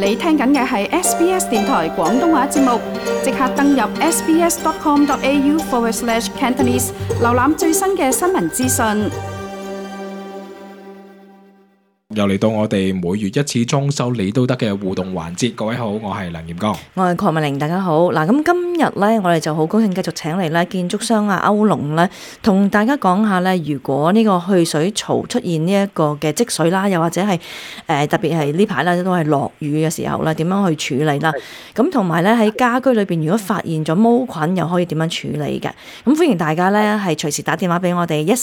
你聽緊嘅係 SBS 電台廣東話節目，即刻登入 sbs.com.au/Cantonese 瀏覽最新嘅新聞資訊。 又嚟到我哋每月一次裝修你都得嘅互動環節，各位好，我係梁炎剛， 我係鄺文玲，大家好。嗱，咁今日咧，我哋就好高興繼續請嚟咧建築商歐龍咧，同大家講下咧，如果呢個去水槽出現呢一個嘅積水啦，又或者係特別係呢排咧都係落雨嘅時候咧，點樣去處理啦？咁同埋咧喺家居裏邊，如果發現咗毛菌，又可以點樣處理嘅？咁歡迎大家咧係隨時打電話俾我哋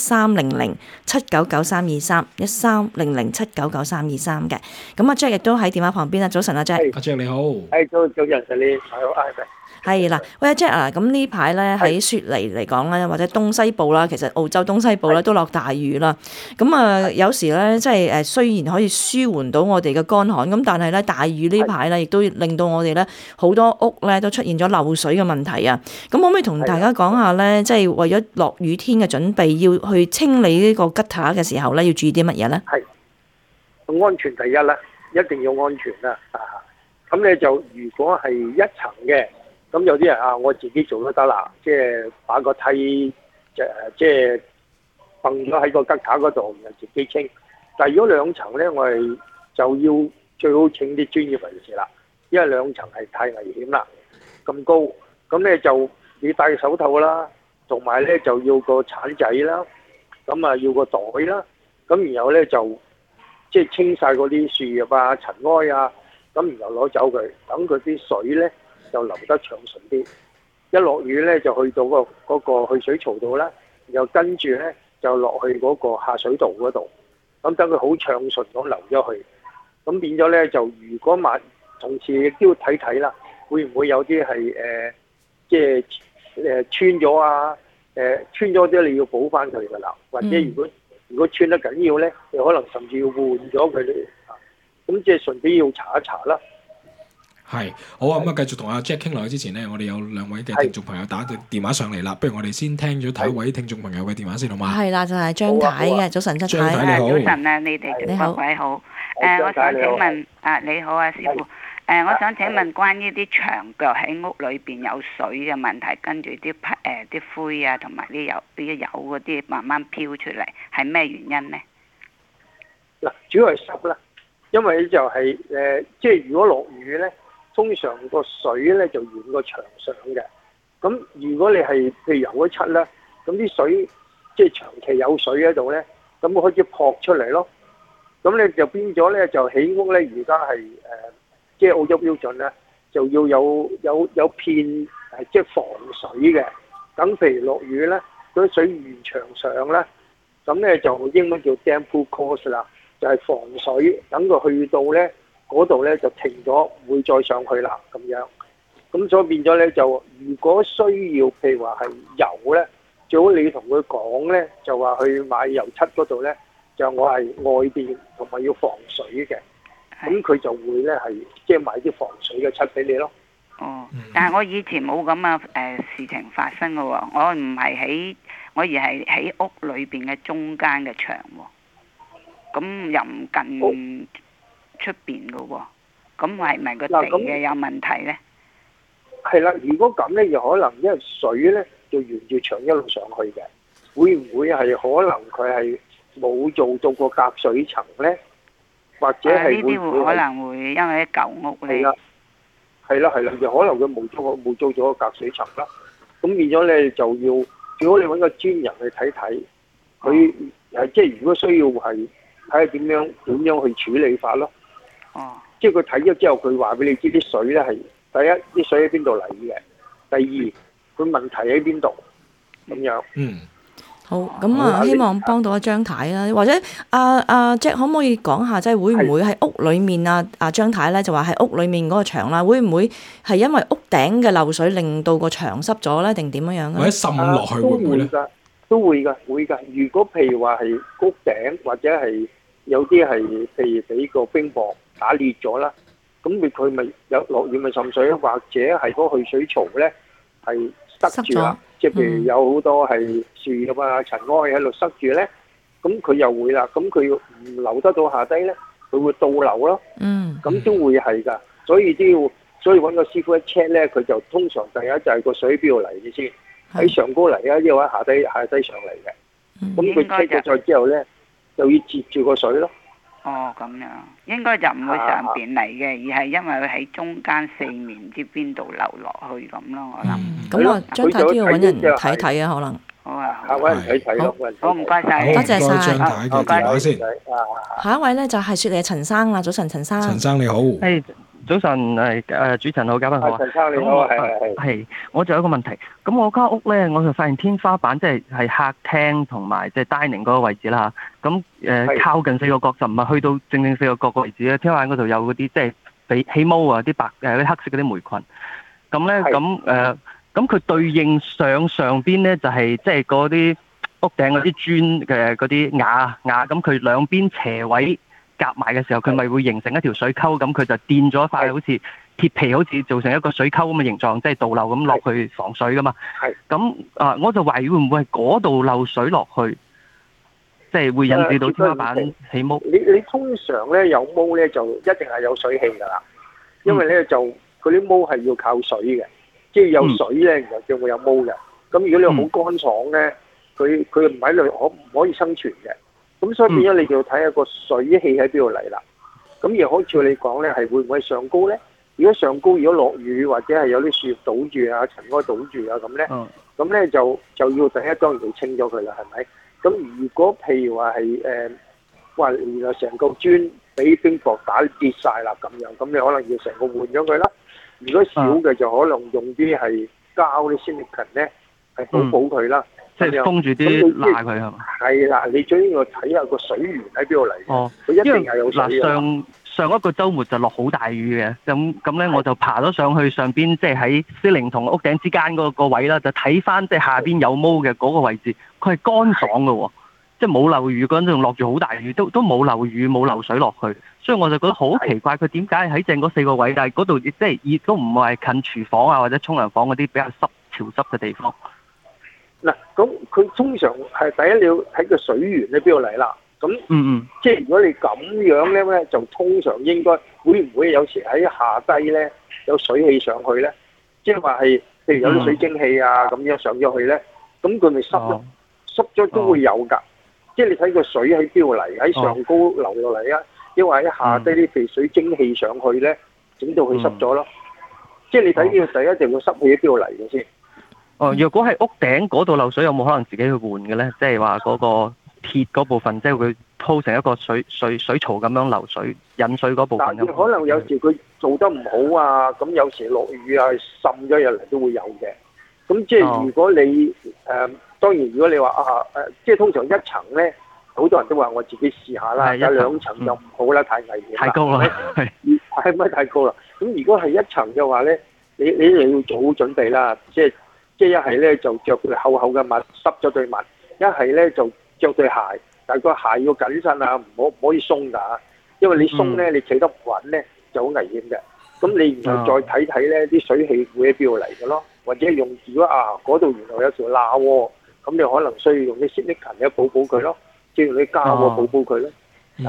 1300-799323，1300-799323嘅。咁阿 Jack 亦都喺電話旁邊啦。早晨阿 Jack。 阿 Jack 你好。 早晨你好， 係啦，喂阿 Jack 啊，咁呢排咧喺雪梨嚟講咧，或者東西部啦，其實澳洲東西部咧都落大雨啦。咁有時咧即係雖然可以舒緩到我哋嘅乾旱，咁但係咧大雨呢排咧，亦都令到我哋咧好多屋咧都出現咗漏水嘅問題啊。咁可唔可以同大家講下咧，即係為咗落雨天嘅準備，要去清理呢個吉塔嘅時候咧，要注意啲乜嘢咧？ 係安全第一啦，一定要安全啦。咁咧就如果係一層嘅。咁有啲人我自己做都得啦，即係把個梯即係放咗喺個吉塔嗰度，然後自己清。但係如果兩層咧，我哋就要最好請啲專業人士啦，因為兩層係太危險啦，咁高。咁咧就你戴手套啦，同埋咧就要個鏟仔啦，咁要個袋啦，咁然後咧就即係清晒嗰啲樹葉啊、塵埃啊，咁然後攞走佢，等佢啲水咧就流得暢順啲，一落雨咧就去到嗰個去水槽度啦，然後跟住咧就落去嗰個下水道嗰度，咁等佢好暢順咁流咗去，咁變咗咧就如果同時亦都要睇睇啦，會唔會有啲係即係穿咗啊？穿咗啲你要補翻佢噶啦，或者如果穿得緊要咧，你可能甚至要換咗佢哋，咁即係順便要查一查啦。 係好啊，咁繼續同阿 Jack 傾落去之前呢，我哋有兩位嘅聽眾朋友打電話上嚟啦，不如我哋先聽咗第一位聽眾朋友嘅電話先好嗎？ 係啦，就係張太嘅。早晨，張太。 張太你好。 早晨啊，你哋各位好。我想請問你好啊，師傅。我想請問關於啲牆腳喺屋裏邊有水嘅問題，跟住啲灰啊，同埋啲油嗰啲慢慢飄出嚟，係咩原因呢？ 嗱，主要係濕啦，因為就係即係如果落雨咧。通常個水咧就沿個牆上嘅，咁如果你係譬如油咗漆啦，咁啲水即係長期有水喺度咧，咁開始撲出嚟咯，咁咧就變咗咧就起屋咧，而家係即係澳洲標準咧，就要有片即係防水嘅，咁譬如落雨咧，嗰啲水沿牆上咧，咁咧就英文叫 damp course 啦，就係防水，等佢去到咧。嗰度咧就停咗，唔會再上去啦咁樣。咁所以變咗咧就，如果需要譬如話係油咧，最好你同佢講咧，就話去買油漆嗰度咧，就我係外邊同埋要防水嘅。咁佢就會咧係即係買啲防水嘅漆俾你咯。 哦，但係我以前冇咁嘅事情發生嘅喎，我而係喺屋裏邊嘅中間嘅牆喎，咁又唔近出邊嘅喎，咁係咪個地嘅有問題咧？ 係啦，如果咁咧，就可能因為水咧就沿住牆一路上去嘅，會唔會係可能佢係冇做到個隔水層咧？或者係呢啲可能會因為啲舊屋咧。 係啦，就可能佢冇做咗個隔水層啦。咁變咗咧就要，最好你揾個專人去睇睇，佢即係如果需要係睇下點樣去處理法咯。 哦， 即係佢睇咗之後，佢話俾你知啲水咧係第一啲水喺邊度嚟嘅，第二佢問題喺邊度咁樣。 好，咁希望幫到阿張太啦，或者阿 Jack 可唔可以講下，即係會唔會喺屋裏面阿張太咧就話喺屋裏面嗰個牆啦，會唔會係因為屋頂嘅漏水令到個牆濕咗咧，定點樣樣？ 或者滲落去會唔會咧？ 都會㗎。如果譬如話係屋頂或者係有啲係譬如俾個冰雹打裂咗啦，咁佢咪有落雨咪滲水，或者係嗰個去水槽咧係塞住啦，即係譬如有好多係樹葉啊、塵埃喺度塞住咧，咁佢又會啦，咁佢唔流得到下低咧，佢會倒流咯，咁都會係㗎。 所以揾個師傅一 check 咧，佢就通常第一就係個水邊度嚟嘅先，喺上高嚟啊，因為喺下低上嚟嘅。咁佢 check 咗再之後咧，就要接住個水咯。 哦，咁樣應該就唔會上邊嚟嘅，而係因為佢喺中間四面唔知邊度流落去咁咯，我諗。 咁啊，張太都要揾人睇睇啊，可能。 好啊， 揾人睇睇咯。 好，唔該晒， 多謝晒。 張太嘅電話先。 下一位咧就係雪梨嘅陳生啦，早晨，陳生。 陳生你好。 係早晨，主持人好，嘉賓好啊。 陳生你好，係。 我就有一個問題，咁我間屋咧，我就發現天花板即係客廳同埋即係 dining 嗰個位置啦。咁靠近四個角就唔係去到正四個角個位置咧，天花板嗰度有嗰啲即係俾起毛啊，啲啲黑色嗰啲霉菌。咁咧咁佢對應上邊咧就係即係嗰啲屋頂嗰啲磚嘅嗰啲瓦，咁佢兩邊斜位夾埋嘅時候，佢咪會形成一條水溝，咁佢就墊咗一塊好似鐵皮，好似做成一個水溝咁嘅形狀，即係倒流咁落去防水噶嘛。咁我就懷疑會唔會係嗰度漏水落去，即係會引致到天花板起毛？ 你通常咧有毛咧就一定係有水氣㗎啦，因為咧就佢啲毛係要靠水嘅。即係有水咧，然後就會有毛嘅。咁如果你好乾爽咧，佢唔喺度唔可以生存嘅。咁所以變咗你就要睇下個水氣喺邊度嚟啦。咁而好似你講咧，係會唔會上高咧？如果上高，如果落雨或者係有啲樹葉倒住啊、塵埃倒住啊咁咧，咁咧就要第一當然要清咗佢啦，係咪？咁如果譬如話係話原來成個磚俾冰雹打跌晒啦咁樣，咁你可能要成個換咗佢啦。如果少嘅就可能用啲係膠啲 silicone 咧，係補佢啦， 即係封住啲罅佢係嘛？ 係啦，你最要睇下個水源喺邊度嚟嘅。佢一定係有水嘅。 上一個週末就落好大雨嘅，咁咧我就爬咗上去上邊，即係喺司令同屋頂之間嗰個位啦，就睇翻即係下邊有毛嘅嗰個位置，佢係乾爽嘅喎。即係冇漏雨嗰陣仲落住好大雨，都冇漏雨冇漏水落去，所以我就覺得好奇怪，佢點解喺正嗰四個位，但係嗰度即係亦都唔係近廚房啊或者沖涼房嗰啲比較潮濕嘅地方。 嗱，咁佢通常係第一你要睇個水源喺邊度嚟啦。咁即係如果你咁樣咧，就通常應該會唔會有時喺下低咧有水氣上去咧？即係話係譬如有啲水蒸氣啊咁樣上咗去咧，咁佢咪濕咯？濕咗都會有㗎。即係你睇個水喺邊度嚟，喺上高流落嚟啊，因為喺下低啲譬如水蒸氣上去咧，整到佢濕咗咯。即係你睇呢個第一定個濕氣喺邊度嚟嘅先。 若果係屋頂嗰度漏水，有冇可能自己去換嘅咧？即係話嗰個鐵嗰部分，即係會鋪成一個水槽咁樣流水引水嗰部分。 但可能有時佢做得唔好啊，咁有時落雨啊滲咗入嚟都會有嘅。咁即係如果你當然，如果你話即係通常一層咧，好多人都話我自己試下啦。有兩層就唔好啦，太危險啦。 太高啦， 係咪太高啦？咁如果係一層嘅話咧，你要做好準備啦。即係一係咧就着對厚厚嘅襪，濕咗對襪；一係咧就着對鞋，但係個鞋要緊身啊，唔可以鬆㗎。因為你鬆咧，你企得唔穩咧就好危險嘅。咁你然後再睇睇咧，啲水氣會喺邊度嚟嘅咯？或者用如果嗰度原來有條罅喎。咁你可能需要用啲 silicone 咧補佢咯，即係用啲膠補佢咯。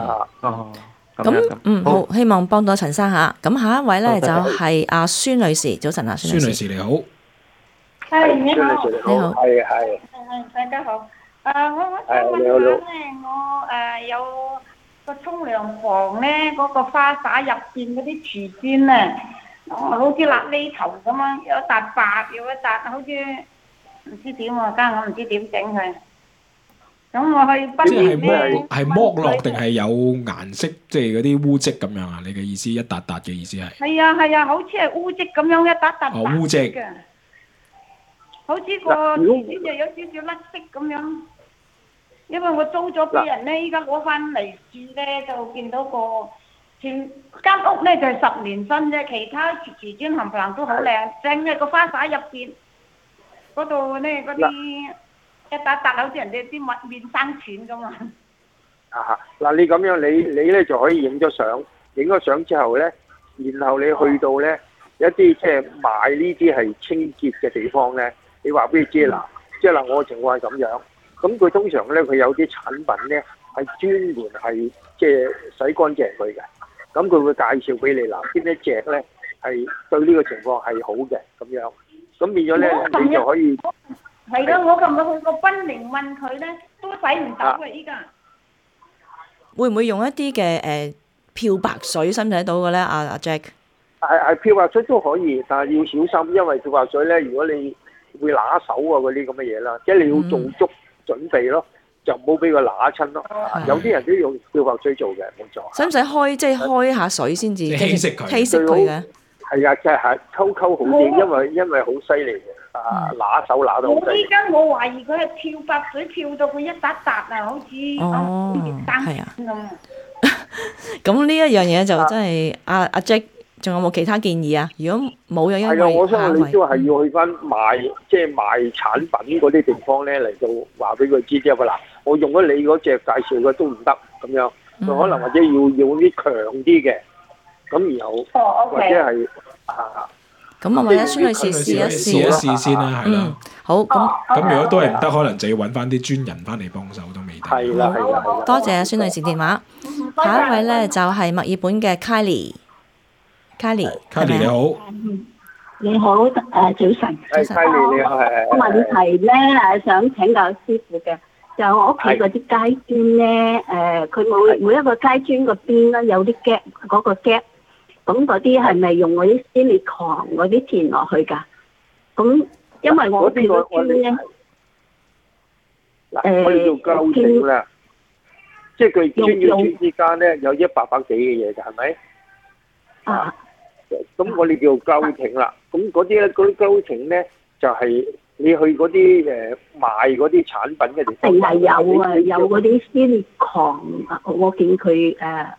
咁好，希望幫到陳生嚇。咁下一位咧就係阿孫女士，早晨啊，孫女士你好。 係你好， 你好， 係大家好。我想問下咧，我有個沖涼房咧，嗰個花灑入邊嗰啲瓷磚咧，好似焫呢頭咁樣，有一笪白，有一笪好似。唔知點喎，家我唔知點整佢。咁我去不斷咧， 係剝落定係有顏色，即係嗰啲污漬咁樣啊？你嘅意思一笪笪嘅意思係？ 係啊，好似係污漬咁樣一笪笪白污漬嘅，好似個瓷磚就有少少甩色咁樣。因為我租咗俾人咧，依家攞翻嚟住咧，就見到個全間屋咧就係10年新啫，其他瓷磚冚唪唥都好靚，淨係個花灑入邊。嗰度咧，嗰啲一笪笪好似人哋啲面生錢咁啊！ 嗱，你咁樣你咧就可以影咗相，影咗相之後咧，然後你去到咧一啲即係賣呢啲係清潔嘅地方咧，你話俾佢知嗱，即係嗱我嘅情況係咁樣，咁佢通常咧佢有啲產品咧係專門係即係洗乾淨佢嘅， 咁佢會介紹俾你嗱，邊一隻咧係對呢個情況係好嘅咁樣，咁變咗咧你就可以係咯，我琴日去個賓寧問佢咧，都洗唔到嘅依家。 會唔會用一啲嘅漂白水洗唔洗得到嘅咧？阿 Jack 係漂白水都可以，但係要小心，因為漂白水咧，如果你會揦手啊嗰啲咁嘅嘢啦，即係你要做足準備咯，就唔好俾佢揦親咯。有啲人都用漂白水做嘅，冇錯。 使唔使開下水先至稀釋佢？ 稀釋佢嘅。 係啊，即係溝好啲，因為好犀利嘅，揦手揦到好犀利。 我依家我懷疑佢係漂白水漂到佢一笪笪啊，好似單咁。 咁呢一樣嘢就真係阿 Jack，仲有冇其他建議啊？如果冇，因為係啊，我相信你都係要去翻賣產品嗰啲地方咧嚟到話俾佢知，即係嗱，我用咗你嗰隻介紹嘅都唔得咁樣，佢可能或者要啲強啲嘅，咁然後或者係咁啊，或者孫女士試一試先啦，係啦。 好， 咁如果都係唔得，可能就要揾翻啲專人翻嚟幫手都未得。 係啦， 多謝孫女士電話。下一位咧就係墨爾本嘅 Kylie 你好。你好，早晨。 Kylie 你好， 問題咧想請教師傅嘅，就我屋企嗰啲街磚咧，佢每一個街磚個邊咧有啲 gap，嗰個 gap，咁嗰啲係咪用嗰啲 silicone 嗰啲填落去㗎？咁因為我屋企個磚咧， 我哋做膠整啦，即係佢磚與磚之間咧有100幾嘅嘢㗎，係咪？咁我哋叫膠整啦。咁嗰啲膠整咧就係你去嗰啲賣嗰啲產品嘅地方， 定係有啊，有嗰啲 silicone，我見佢一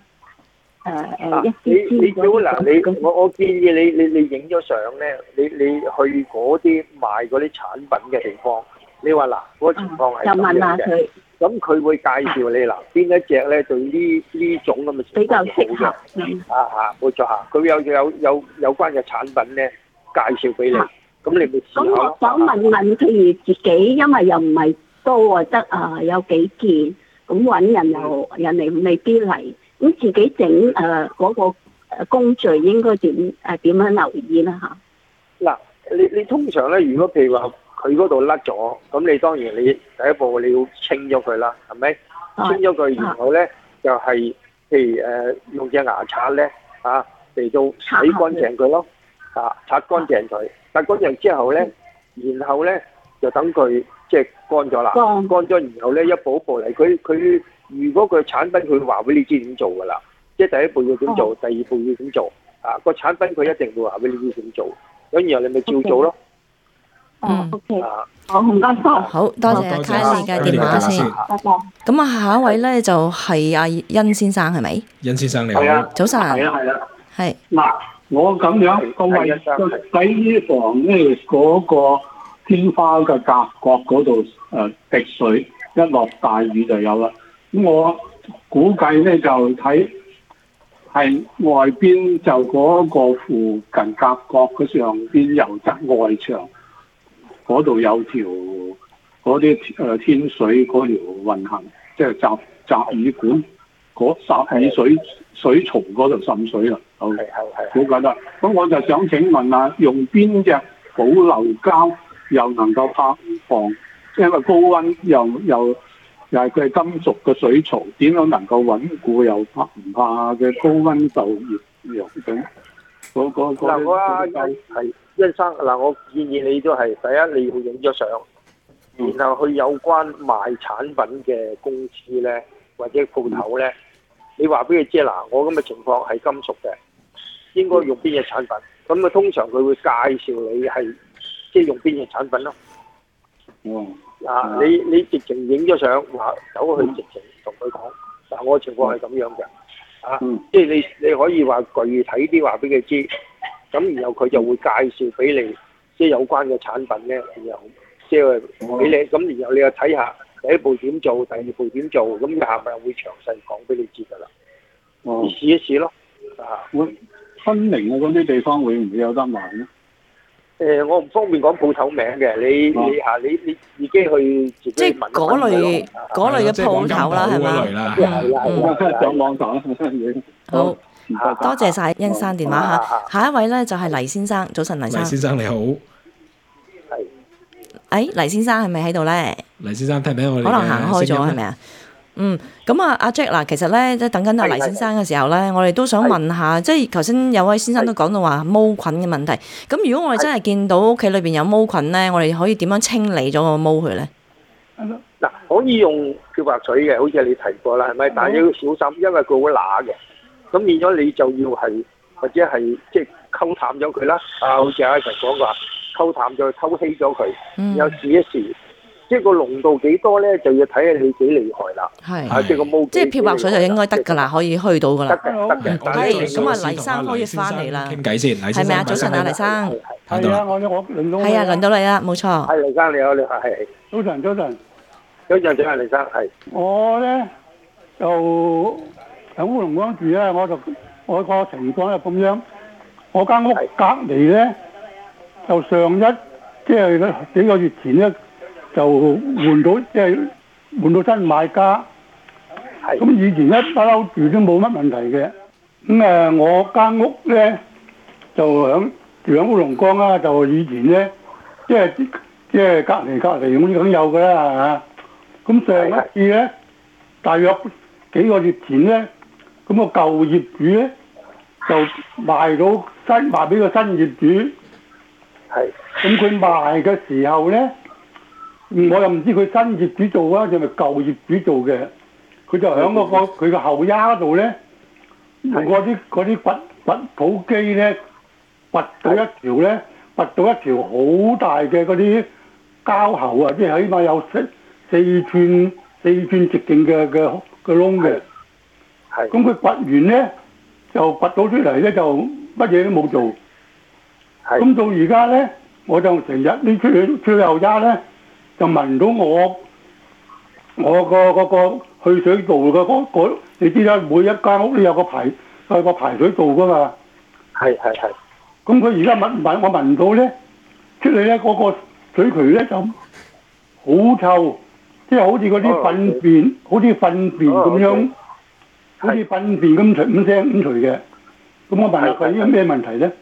啲我建議你影咗相咧，你去嗰啲賣嗰啲產品嘅地方，你話嗱嗰個情況係就問下佢， 咁佢會介紹你嗱邊一隻咧對呢種咁嘅情況比較適合。 冇錯嚇，佢有關嘅產品咧介紹俾你，咁你咪試下。 咁我想問，譬如自己，因為又唔係多啊，得有幾件，咁揾人嚟未必嚟。咁自己整嗰個工序應該點樣留意啦嚇？ 嗱，你通常咧，如果譬如話佢嗰度甩咗，咁你當然你第一步你要清咗佢啦，係咪？清咗佢，然後咧就係譬如用隻牙刷咧嚟到洗乾淨佢咯，刷乾淨佢，刷乾淨之後咧，然後咧就等佢即係乾咗啦，乾咗然後咧一步一步嚟，佢。如果個產品佢話俾你知點做㗎啦，即係第一步要點做，第二步要點做，個產品佢一定會話俾你知點做，咁然後你咪照做咯。 OK，好唔該晒， 好多謝 Kylie 嘅電話先。 拜拜。 咁下一位咧就係阿殷先生係咪？ 殷先生你好， 早晨。 係啦。 係。 嗱，我咁樣個位洗衣房咧嗰個天花嘅夾角嗰度滴水，一落大雨就有啦。咁我估計咧就睇係外邊就嗰個附近夾角嘅上邊油質外牆嗰度有條嗰啲天水嗰條運行，即係集雨管嗰集雨水槽嗰度滲水啦。好，好簡單。咁我就想請問下，用邊隻保留膠又能夠拍防，因為高溫又係佢係金屬嘅水槽，點樣能夠穩固又怕唔怕嘅高溫受熱咁？ 嗱，我係殷生嗱，我建議你都係第一你要影咗相，然後去有關賣產品嘅公司咧或者鋪頭咧，你話俾佢知嗱，我咁嘅情況係金屬嘅，應該用邊隻產品？咁通常佢會介紹你係即係用邊隻產品咯。你直情影咗相，話走去直情同佢講，嗱我情況係咁樣嘅，即係你可以話具體啲話俾佢知，咁然後佢就會介紹俾你，即係有關嘅產品咧，然後即係俾你，咁然後你又睇下第一步點做，第二步點做，咁下咪會詳細講俾你知㗎啦。你試一試咯。 分明嘅嗰啲地方會唔會有得賣咧？ 我唔方便講鋪頭名嘅，你自己去自己問。 即係嗰類嘅鋪頭啦，係嘛？ 係啦，上網查。 好， 唔該。 多謝晒殷生電話嚇。下一位咧就係黎先生，早晨黎生。 黎先生你好。 黎先生係咪喺度咧？ 黎先生聽唔聽我哋嘅聲音？ 可能行開咗係咪啊？咁阿 Jack 嗱，其實咧即係等緊阿黎先生嘅時候咧，我哋都想問下，即係頭先有位先生都講到話毛菌嘅問題。咁如果我哋真係見到屋企裏邊有毛菌咧，我哋可以點樣清理咗個毛佢咧？ 嗱，可以用漂白水嘅，好似你提過啦，係咪？但係要小心，因為佢好乸嘅，咁變咗你就要係或者係即係溝淡咗佢啦。好似阿陳講話，溝淡咗、溝稀咗佢，又試一試。即係個濃度幾多咧，就要睇下你幾厲害啦。 係， 即係個毛。即係漂白水就應該得㗎啦，可以去到㗎啦。 得嘅。 咁啊，黎生可以翻嚟啦。 傾偈先，黎生。 係咪啊？早晨啊，黎生。 係啊，我輪到。 係啊，輪到你啦，冇錯。 係黎生，你好，你好，係。 早晨， 早晨，黎生，係。 我咧就喺烏龍崗住咧，我個情況係咁樣，我間屋隔離咧就即係幾個月前咧。就換到新買家，咁以前一不嬲住都冇乜問題嘅。咁我間屋咧就住喺烏龍崗啦，就以前咧即係隔離咁有㗎啦嚇。咁上一次咧，大約幾個月前咧，咁個舊業主咧就賣俾個新業主。 係。 咁佢賣嘅時候咧。我又唔知佢新業主做啊，定係舊業主做嘅。佢就喺佢個後丫度咧，用嗰啲掘土機咧，掘到一條好大嘅嗰啲膠喉啊，即係起碼有四寸直徑嘅窿嘅。係。咁佢掘完咧，就掘到出嚟咧，就乜嘢都冇做。係。咁到而家咧，我就成日呢出去後丫咧。就聞到我個去水道嘅你知啦，每一間屋都有個排水道噶嘛。係。咁佢而家我聞到咧，出嚟咧嗰個水渠咧就好臭，即係好似嗰啲糞便，好似糞便咁樣，好似糞便咁咁除嘅。咁我問下佢有咩問題咧？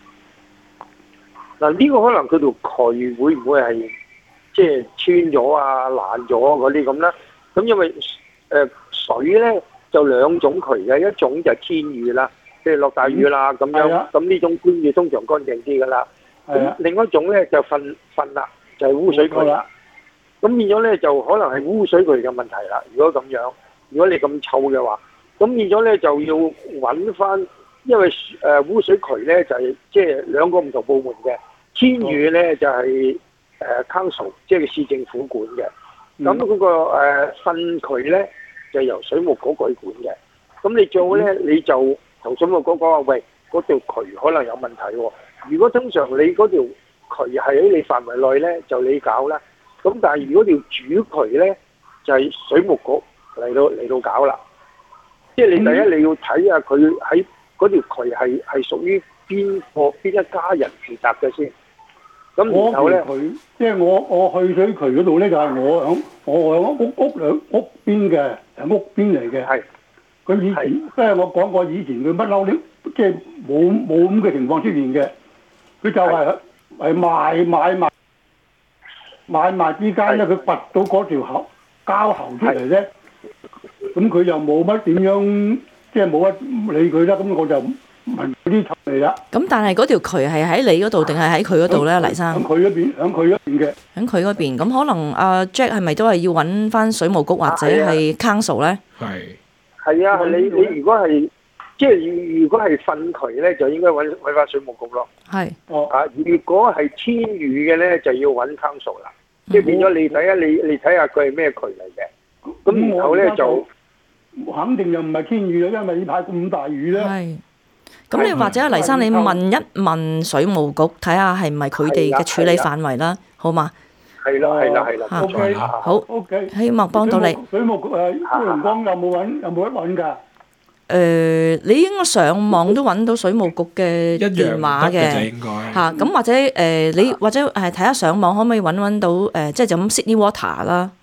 嗱，呢個可能佢條渠會唔會係？即係穿咗啊、爛咗嗰啲咁啦，咁因為水咧就兩種渠嘅，一種就係天雨啦，即係落大雨啦咁樣，咁呢種天雨通常乾淨啲噶啦。咁另一種咧就糞啦，就係污水渠啦。咁變咗咧就可能係污水渠嘅問題啦。如果咁樣，如果你咁臭嘅話，咁變咗咧就要揾翻，因為污水渠咧就係即係兩個唔同部門嘅，天雨咧就係。council 即係市政府管嘅，咁嗰個糞渠咧就由水務局管嘅。咁你最好咧，你就同水務局講話，喂，嗰條渠可能有問題喎。如果通常你嗰條渠係喺你範圍內咧，就你搞啦。咁但係如果條主渠咧，就係水務局嚟到搞啦。即係你第一你要睇下佢喺嗰條渠係屬於邊一家人負責嘅先。咁然後咧， 即係我去水渠嗰度咧，就係我響屋邊嘅，係屋邊嚟嘅。係。佢以前即係我講過，以前佢不嬲啲，即係冇咁嘅情況出現嘅。佢就係買賣之間咧，佢掘到嗰條膠喉出嚟咧，咁佢又冇乜點樣，即係冇乜理佢啦。咁我就問啲臭嚟啦。 咁但係嗰條渠係喺你嗰度定係喺佢嗰度咧，黎生？ 喺佢嗰邊嘅。喺佢嗰邊，咁可能阿 Jack 係咪都係要揾翻水務局或者係 council 咧？ 係啊，你如果係即係如果係糞渠咧，就應該揾翻水務局咯。係。如果係天雨嘅咧，就要揾 council 啦。即係變咗你睇下佢係咩渠嚟嘅。咁然後咧就肯定又唔係天雨啦，因為呢排咁大雨咧。 係。咁你或者黎生，你問一問水務局，睇下係唔係佢哋嘅處理範圍啦，好嘛？ 係啦。 OK， 好。 OK， 希望幫到你。 水務局烏龍崗有冇得揾㗎？ 你應該上網都揾到水務局嘅電話嘅，嚇咁或者你或者睇下上網可唔可以揾到即係就咁 Sydney Water 啦嚇。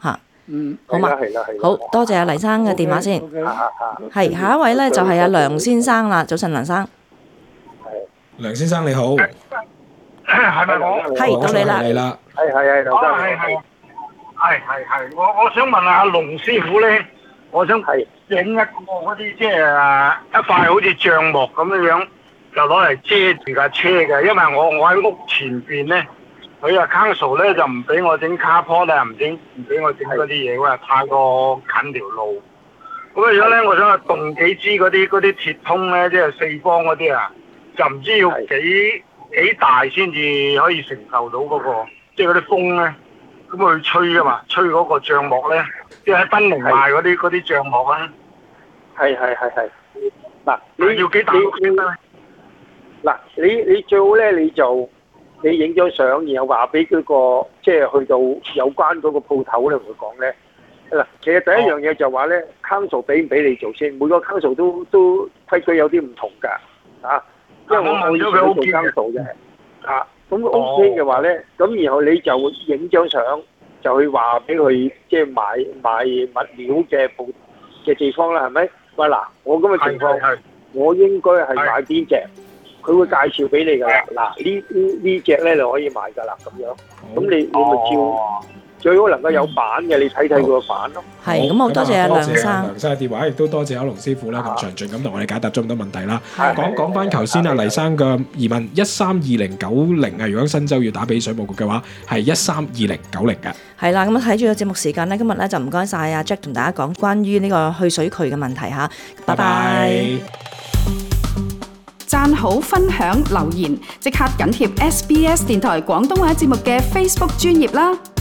好嘛？ 係啦， 好多謝阿黎生嘅電話先。係下一位咧就係阿梁先生啦。早晨，梁生。 梁先生你好。 係咪我？ 係到你啦。 係啦。 係，劉生。 係。我想問下阿龍師傅咧，我想整一個嗰啲即係一塊好似帳幕咁樣，就攞嚟遮住架車嘅。因為我喺屋前邊咧，佢啊 council 咧就唔俾我整 carport 啊，唔俾我整嗰啲嘢，話太過近條路。咁樣咧，我想動幾支嗰啲鐵通咧，即係四方嗰啲啊，就唔知要幾大先至可以承受到嗰個，即係嗰啲風咧，咁去吹啊嘛，吹嗰個帳幕咧，即係喺賓寧賣嗰啲帳幕啊。係。嗱，你要幾大先得咧？嗱，你最好咧，你影張相，然後話俾嗰個即係去到有關嗰個鋪頭咧，同佢講咧。嗱，其實第一樣嘢就話咧 ，council 俾唔俾你做先？每個 council 都規矩有啲唔同㗎，啊，因為我以前都做 council 嘅，啊，咁 OK 嘅話咧，咁然後你就影張相，就去話俾佢即係買物料嘅地方啦，係咪？喂嗱，我咁嘅情況，我應該係買邊隻？佢會介紹俾你㗎啦。嗱，呢隻咧就可以買㗎啦，咁樣。咁你咪照。最好能夠有板嘅，你睇佢個板咯。 係，咁好多謝阿梁生。 梁生嘅電話，亦都多謝阿龍師傅啦，咁詳盡咁同我哋解答咗咁多問題啦。講翻頭先阿黎生嘅疑問，132090啊，如果新州要打俾水務局嘅話，係132090嘅。 係啦，咁睇住個節目時間咧，今日咧就唔該晒阿 Jack 同大家講關於呢個去水渠嘅問題嚇。拜拜。 讚好、分享、留言，即刻緊貼SBS 電台廣東話節目嘅 Facebook 專頁啦！